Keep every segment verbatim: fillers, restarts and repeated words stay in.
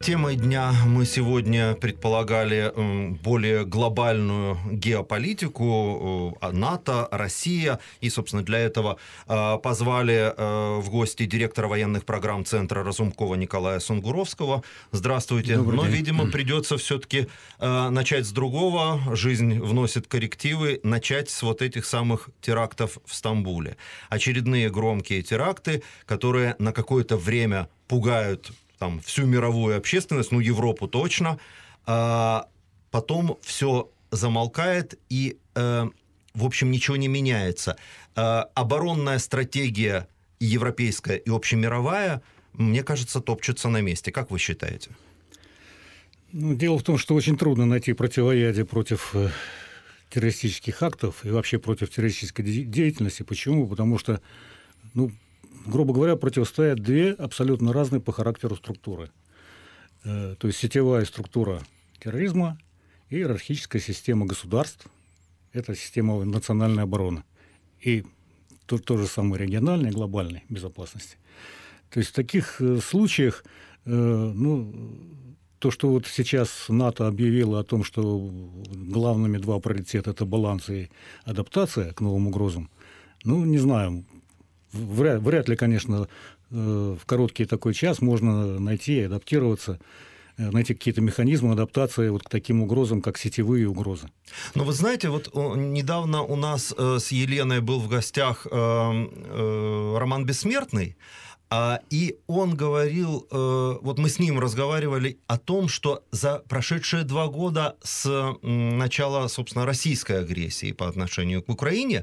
Темой дня мы сегодня предполагали более глобальную геополитику НАТО, Россия. И, собственно, для этого позвали в гости директора военных программ Центра Разумкова Николая Сунгуровского. Здравствуйте. Добрый Но, день. видимо, придется все-таки начать с другого. Жизнь вносит коррективы. Начать с вот этих самых терактов в Стамбуле. Очередные громкие теракты, которые на какое-то время пугают там всю мировую общественность, ну, Европу точно, а потом все замолкает и, э, в общем, ничего не меняется. Э, оборонная стратегия и европейская, и общемировая, мне кажется, топчется на месте. Как вы считаете? Ну, дело в том, что очень трудно найти противоядие против э, террористических актов и вообще против террористической де- деятельности. Почему? Потому что, ну, грубо говоря, противостоят две абсолютно разные по характеру структуры. Э, то есть сетевая структура терроризма и иерархическая система государств. Это система национальной обороны. И то, то же самое региональной и глобальной безопасности. То есть в таких э, случаях, э, ну, то, что вот сейчас НАТО объявило о том, что главными два приоритета – это баланс и адаптация к новым угрозам, ну, не знаю, вряд, вряд ли, конечно, в короткий такой час можно найти и адаптироваться, найти какие-то механизмы адаптации вот к таким угрозам, как сетевые угрозы. Но вы знаете, вот недавно у нас с Еленой был в гостях Роман Бессмертный, и он говорил, вот мы с ним разговаривали о том, что за прошедшие два года с начала, собственно, российской агрессии по отношению к Украине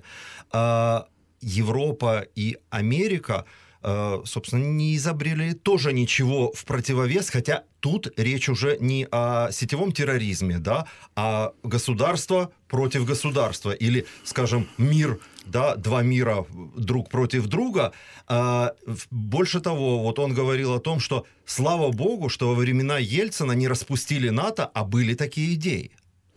Европа и Америка, собственно, не изобрели тоже ничего в противовес, хотя тут речь уже не о сетевом терроризме, да, а государство против государства или, скажем, мир, да, два мира друг против друга. Больше того, вот он говорил о том, что слава богу, что во времена Ельцина не распустили НАТО, а были такие идеи.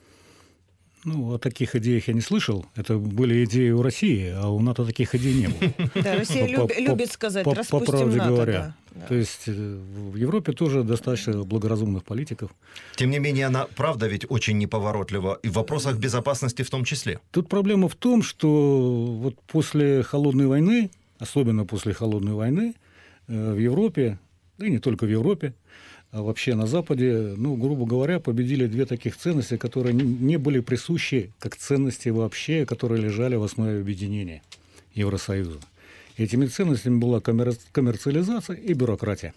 Ну, о таких идеях я не слышал. Это были идеи у России, а у НАТО таких идей не было. Да, Россия любит сказать, распустим НАТО. По правде говоря. То есть в Европе тоже достаточно благоразумных политиков. Тем не менее, она, правда, ведь очень неповоротлива, и в вопросах безопасности в том числе. Тут проблема в том, что вот после Холодной войны, особенно после Холодной войны, в Европе, да и не только в Европе, а вообще на Западе, ну, грубо говоря, победили две таких ценности, которые не были присущи как ценности вообще, которые лежали в основе объединения Евросоюза. Этими ценностями была коммерциализация и бюрократия.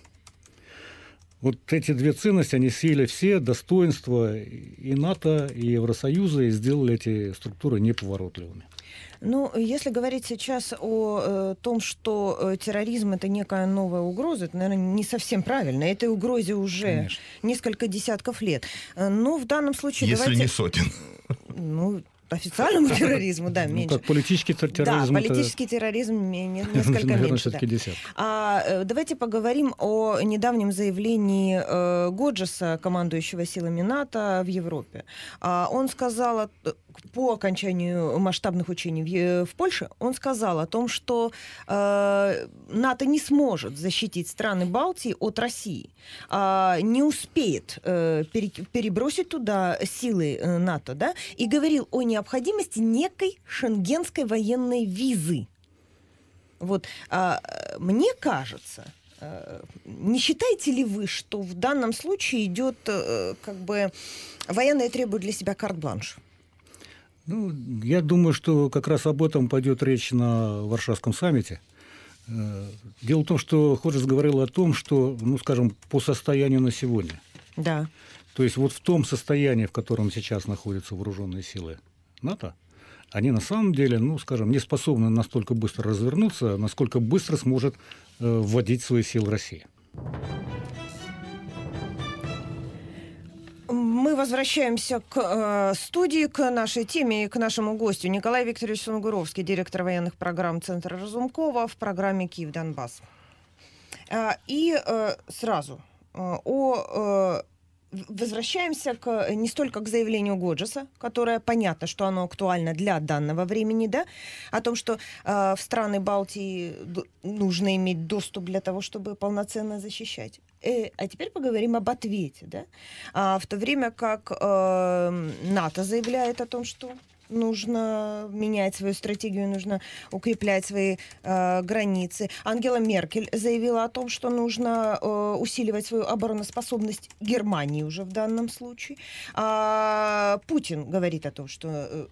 Вот эти две ценности, они съели все достоинства и НАТО, и Евросоюза, и сделали эти структуры неповоротливыми. Ну, если говорить сейчас о э, том, что э, терроризм – это некая новая угроза, это, наверное, не совсем правильно. Этой угрозе уже Конечно. несколько десков лет. Но в данном случае… Если давайте... не сотен. Ну, официальному терроризму, да, меньше. Ну, как политический терроризм. Да, политический это... терроризм несколько Наверное, меньше. все-таки Да. десятки. А, давайте поговорим о недавнем заявлении э, Годжеса, командующего силами НАТО в Европе. А, он сказал, по окончанию масштабных учений в, в Польше, он сказал о том, что э, НАТО не сможет защитить страны Балтии от России, э, не успеет э, пере, перебросить туда силы э, НАТО, да, и говорил о необходимости некой шенгенской военной визы. Вот, а, мне кажется, а, не считаете ли вы, что в данном случае идет, а, как бы, военные требуют для себя карт-бланш? Ну, я думаю, что как раз об этом пойдет речь на Варшавском саммите. Дело в том, что Ходжес говорил о том, что, ну, скажем, по состоянию на сегодня. Да. То есть вот в том состоянии, в котором сейчас находятся вооруженные силы НАТО, они на самом деле, ну, скажем, не способны настолько быстро развернуться, насколько быстро сможет э, вводить свои силы Россия. Мы возвращаемся к э, студии, к нашей теме и к нашему гостю. Николай Викторович Сунгуровский, директор военных программ Центра Разумкова в программе «Киев-Донбасс». Э, и э, сразу э, о... Э, Возвращаемся к, не столько к заявлению Годжеса, которое понятно, что оно актуально для данного времени, да, о том, что э, в страны Балтии нужно иметь доступ для того, чтобы полноценно защищать. Э, а теперь поговорим об ответе. Да? А, в то время как э, НАТО заявляет о том, что нужно менять свою стратегию, нужно укреплять свои э, границы. Ангела Меркель заявила о том, что нужно э, усиливать свою обороноспособность Германии уже в данном случае. А Путин говорит о том, что э,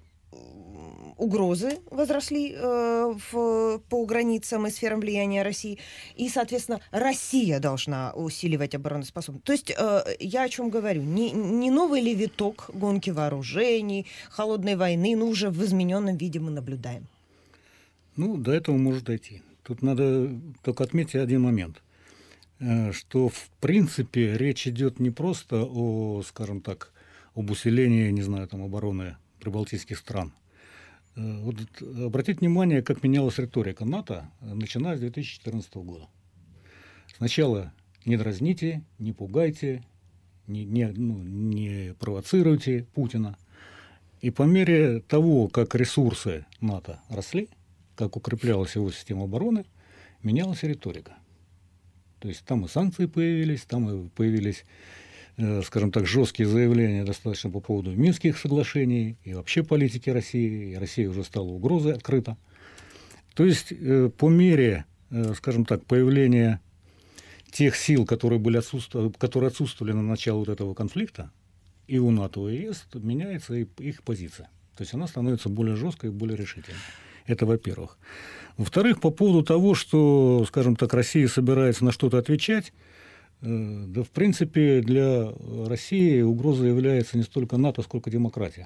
угрозы возросли э, в, по границам и сферам влияния России, и, соответственно, Россия должна усиливать обороноспособность. То есть э, я о чем говорю? Не, не новый ли виток гонки вооружений, холодной войны, ну, уже в измененном виде мы наблюдаем? Ну, до этого может дойти. Тут надо только отметить один момент, что, в принципе, речь идет не просто о, скажем так, об усилении, не знаю, там, обороны прибалтийских стран. Вот обратите внимание, как менялась риторика НАТО, начиная с две тысячи четырнадцатого года. Сначала не дразните, не пугайте, не, не, ну, не провоцируйте Путина. И по мере того, как ресурсы НАТО росли, как укреплялась его система обороны, менялась риторика. То есть там и санкции появились, там и появились, скажем так, жесткие заявления достаточно по поводу Минских соглашений и вообще политики России. И Россия уже стала угрозой открыто. То есть по мере, скажем так, появления тех сил, которые, были отсутствовали, которые отсутствовали на начало вот этого конфликта, и у НАТО, и ЕС, меняется их позиция. То есть она становится более жесткой и более решительной. Это во-первых. Во-вторых, по поводу того, что, скажем так, Россия собирается на что-то отвечать, да, в принципе, для России угрозой является не столько НАТО, сколько демократия.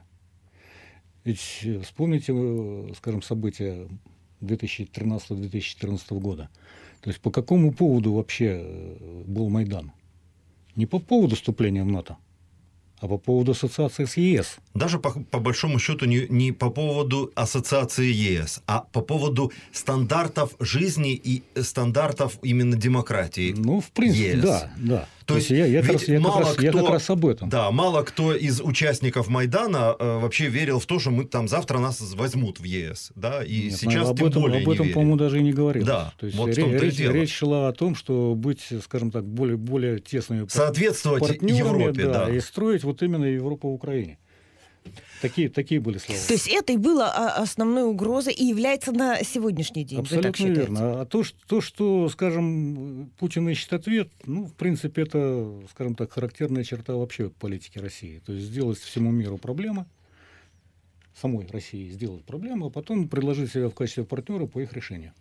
Ведь вспомните, скажем, события две тысячи тринадцатого — две тысячи четырнадцатого года. То есть по какому поводу вообще был Майдан? Не по поводу вступления в НАТО, а по поводу ассоциации с ЕС. Даже по, по большому счету не, не по поводу ассоциации ЕС, а по поводу стандартов жизни и стандартов именно демократии. Ну, в принципе, ЕС. да, да. То, То есть я, я, как раз, я, мало как раз, кто, я как раз об этом. Да, мало кто из участников Майдана э, вообще верил в то, что мы там завтра нас возьмут в ЕС. Да? И Нет, сейчас об тем этом, более об этом, не по-моему, даже и не говорилось. Да, то есть вот речь, речь, дело. речь шла о том, что быть, скажем так, более, более тесными соответствовать партнерами, Европе, да, да. и строить вот именно Европу в Украине. Такие, такие были слова. То есть это и было основной угрозой и является на сегодняшний день. Абсолютно верно. А то, что, то, что, скажем, Путин ищет ответ, ну, в принципе, это, скажем так, характерная черта вообще политики России. То есть сделать всему миру проблемы, самой России сделать проблему, а потом предложить себя в качестве партнера по их решению.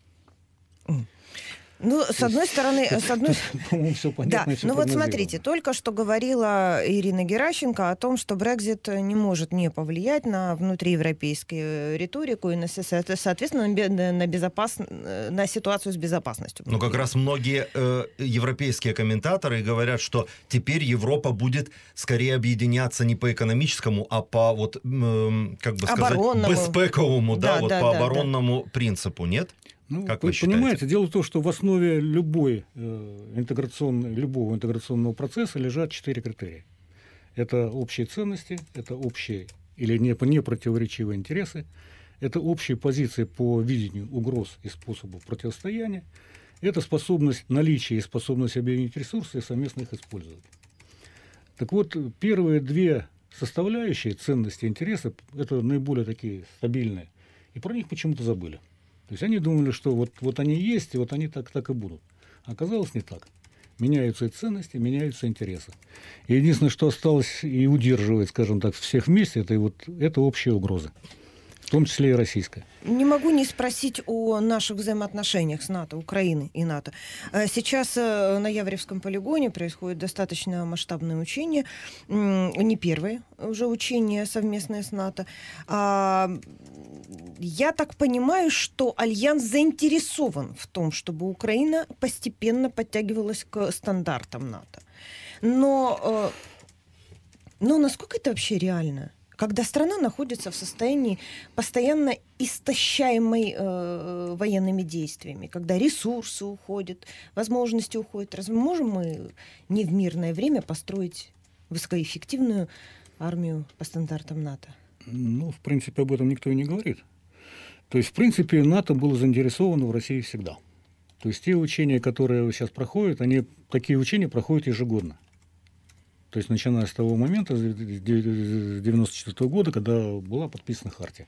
Ну, с одной стороны, с одной... По-моему, все понятно. Да, ну вот смотрите, только что говорила Ирина Геращенко о том, что Брексит не может не повлиять на внутриевропейскую риторику и, на, соответственно, на, безопас... на ситуацию с безопасностью. Ну, как раз многие э, европейские комментаторы говорят, что теперь Европа будет скорее объединяться не по экономическому, а по, вот, э, как бы сказать, беспековому, да, да, вот да, по да, оборонному да. принципу, нет? Ну, как вы, вы считаете? Понимаете, дело в том, что в основе любой, э, интеграционной, любого интеграционного процесса лежат четыре критерия. Это общие ценности, это общие или не, не противоречивые интересы, это общие позиции по видению угроз и способов противостояния, это способность, наличие и способность объединить ресурсы и совместно их использовать. Так вот, первые две составляющие, ценности и интересы, это наиболее такие стабильные, и про них почему-то забыли. То есть они думали, что вот, вот они есть, и вот они так, так и будут. А оказалось не так. Меняются и ценности, меняются интересы. И единственное, что осталось и удерживает, скажем так, всех вместе, это, вот, это общие угрозы. В том числе и российская. Не могу не спросить о наших взаимоотношениях с НАТО, Украины и НАТО. Сейчас на Явревском полигоне происходит достаточно масштабное учение, не первое уже учение совместное с НАТО. Я так понимаю, что Альянс заинтересован в том, чтобы Украина постепенно подтягивалась к стандартам НАТО. Но, но насколько это вообще реально? Когда страна находится в состоянии постоянно истощаемой э, военными действиями, когда ресурсы уходят, возможности уходят, разве можем мы не в мирное время построить высокоэффективную армию по стандартам НАТО? Ну, в принципе, об этом никто и не говорит. То есть, в принципе, НАТО было заинтересовано в России всегда. То есть те учения, которые сейчас проходят, они, такие учения проходят ежегодно. То есть начиная с того момента, с девяносто четвёртого года, когда была подписана хартия.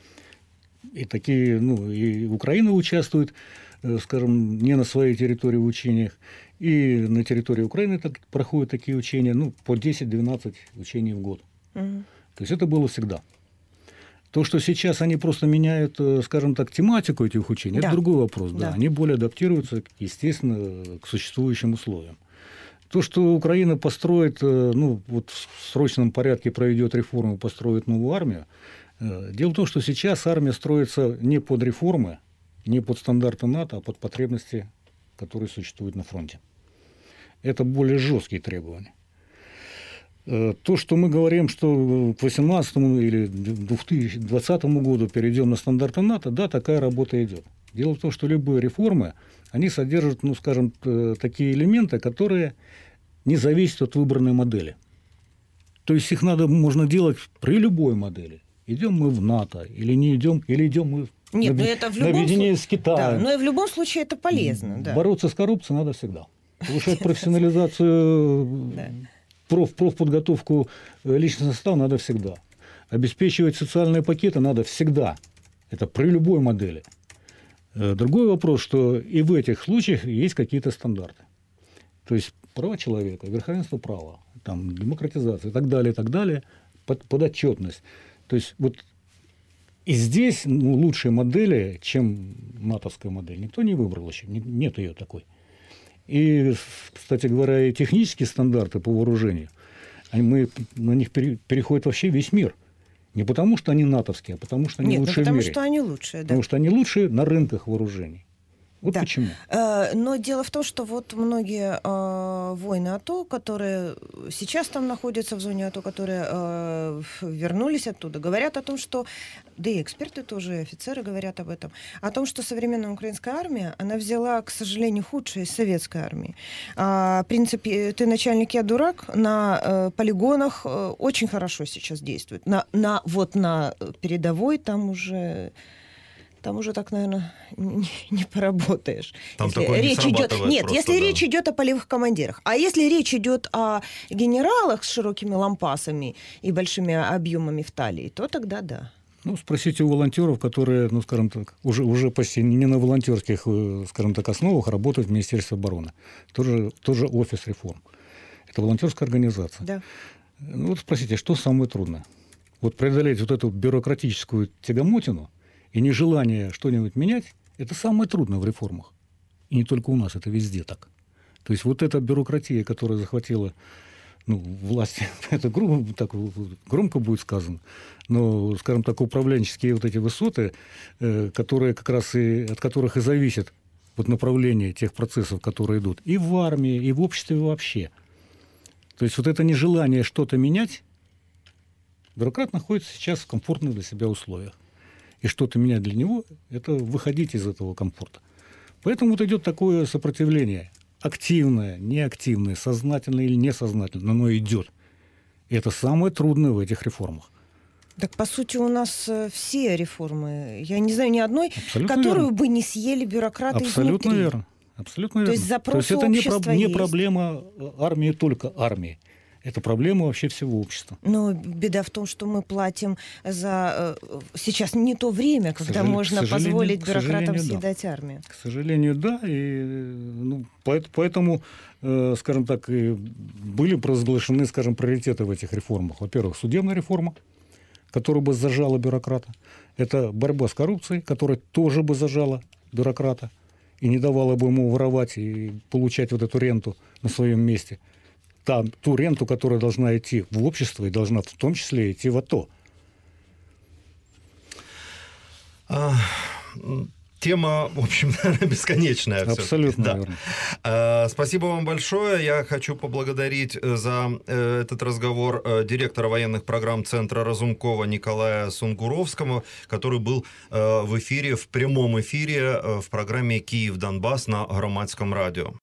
И такие, ну, и Украина участвует, скажем, не на своей территории в учениях, и на территории Украины так, проходят такие учения, ну, по десять-двенадцать учений в год. Угу. То есть это было всегда. То, что сейчас они просто меняют, скажем так, тематику этих учений, да. это другой вопрос. Да. Да. Они более адаптируются, естественно, к существующим условиям. То, что Украина построит, ну, вот в срочном порядке проведет реформу, построит новую армию, дело в том, что сейчас армия строится не под реформы, не под стандарты НАТО, а под потребности, которые существуют на фронте. Это более жесткие требования. То, что мы говорим, что к две тысячи восемнадцатому или две тысячи двадцатому году перейдем на стандарты НАТО, да, такая работа идет. Дело в том, что любые реформы, они содержат, ну, скажем, такие элементы, которые не зависят от выбранной модели. То есть их надо, можно делать при любой модели. Идем мы в НАТО или не идем, или идем мы Нет, на, но это в любом на объединение слу... с Китаем. Да, но и в любом случае это полезно. Да. Бороться с коррупцией надо всегда. Повышать профессионализацию, проф, профподготовку личного состава надо всегда. Обеспечивать социальные пакеты надо всегда. Это при любой модели. Другой вопрос, что и в этих случаях есть какие-то стандарты. То есть права человека, верховенство права, там, демократизация и так далее, и так далее, под, подотчетность. То есть вот и здесь, ну, лучшей модели, чем натовская модель, никто не выбрал еще, нет ее такой. И, кстати говоря, и технические стандарты по вооружению, мы, на них пере, переходит вообще весь мир. Не потому, что они натовские, а потому, что они Нет, лучшие ну, потому в мире. что они лучшие, да. Потому что они лучшие на рынках вооружений. Вот да. почему. Но дело в том, что вот многие э, воины АТО, которые сейчас там находятся в зоне АТО, которые э, вернулись оттуда, говорят о том, что, да и эксперты тоже, и офицеры говорят об этом, о том, что современная украинская армия, она взяла, к сожалению, худшее из советской армии. А, принцип «ты начальник, я дурак» на э, полигонах э, очень хорошо сейчас действует. На, на, вот на передовой там уже... Там уже так, наверное, не, не поработаешь. Там если такое речь не идет, нет, просто, если да. речь идет о полевых командирах. А если речь идет о генералах с широкими лампасами и большими объемами в талии, то тогда да. Ну, спросите у волонтеров, которые, ну, скажем так, уже, уже почти не на волонтерских, скажем так, основах работают в Министерстве обороны. Тоже, тоже офис реформ. Это волонтерская организация. Да. Ну, вот спросите, что самое трудное? Вот преодолеть вот эту бюрократическую тягомотину и нежелание что-нибудь менять, это самое трудное в реформах. И не только у нас, это везде так. То есть вот эта бюрократия, которая захватила, ну, власть, это грубо, так, громко будет сказано, но, скажем так, управленческие вот эти высоты, э, которые как раз и, от которых и зависит вот направление тех процессов, которые идут и в армии, и в обществе вообще. То есть вот это нежелание что-то менять, бюрократ находится сейчас в комфортных для себя условиях. И что-то менять для него – это выходить из этого комфорта. Поэтому вот идет такое сопротивление. Активное, неактивное, сознательное или несознательное, но оно идет. И это самое трудное в этих реформах. Так, по сути, у нас все реформы, я не знаю ни одной, Абсолютно которую верно. бы не съели бюрократы Абсолютно изнутри. верно. Абсолютно То верно. есть запрос То есть это не, общества про, не есть. проблема армии, только армии. Это проблема вообще всего общества. Но беда в том, что мы платим за... Сейчас не то время, когда сожалению, можно позволить бюрократам съедать да. армию. К сожалению, да. И, ну, поэтому, э, скажем так, были провозглашены, скажем, приоритеты в этих реформах. Во-первых, судебная реформа, которая бы зажала бюрократа. Это борьба с коррупцией, которая тоже бы зажала бюрократа и не давала бы ему воровать и получать вот эту ренту на своем месте. Там, ту ренту, которая должна идти в общество и должна в том числе идти в АТО. А, тема, в общем, наверное, бесконечная. Абсолютно да. верно. А, спасибо вам большое. Я хочу поблагодарить за э, этот разговор э, директора военных программ Центра Разумкова Николая Сунгуровского, который был э, в эфире, в прямом эфире э, в программе «Киев-Донбасс» на Громадском радио.